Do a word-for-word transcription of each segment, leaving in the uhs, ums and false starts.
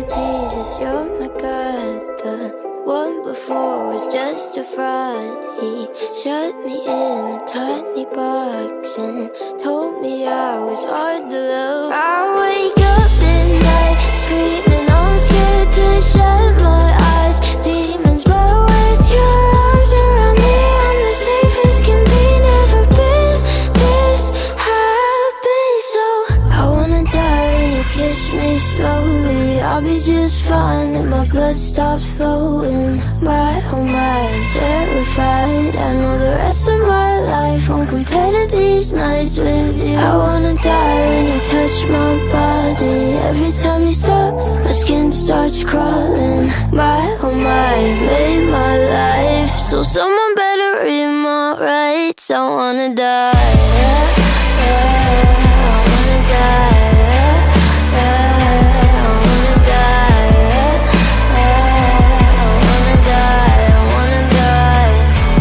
Jesus, you're my God. The one before was just a fraud. He shut me in a tiny box and told me I was hard to love. I wake up at night screaming, I'm scared to shut my eyes. Demons, but with your arms around me, I'm the safest can be. Never been this happy, so I wanna die when you kiss me slowly. I'll be just fine if my blood stops flowing. My, oh my, I'm terrified. I know the rest of my life won't compare to these nights with you. I wanna die when you touch my body. Every time you stop, my skin starts crawling. My, oh my, you made my life, so someone better read my rights. I wanna die, yeah, yeah. I wanna die, yeah, yeah. I wanna die, yeah, yeah. I wanna die, I wanna die.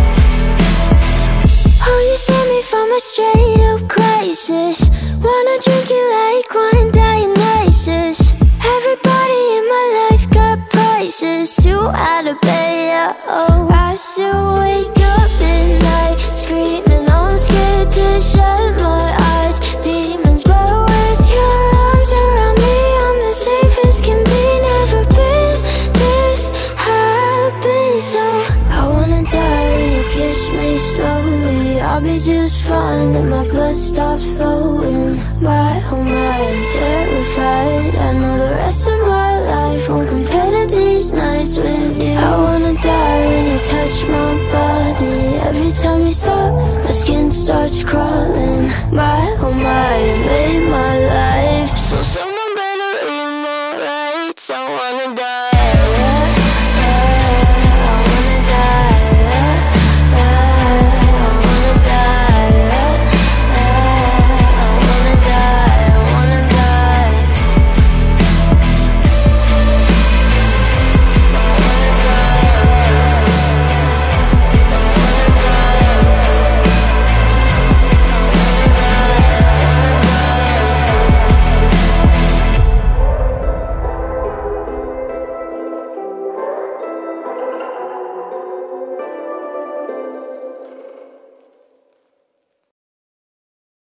Oh, you saved me from a straight up crisis. Wanna drink it like wine, Dionysus. Everybody in my life got prices. Too out of bed, yeah, oh. I still wake up at night screaming, I'm scared to shut my eyes. Demons, but with your arms around me, I'm the safest can be. Never been this happy, so I wanna die when you kiss me slowly. I'll be just fine if my blood stops flowing. My, oh my, I'm terrified. I know the rest of my life won't compare to these nights with you. I wanna die when you touch my body. Every time you stop, my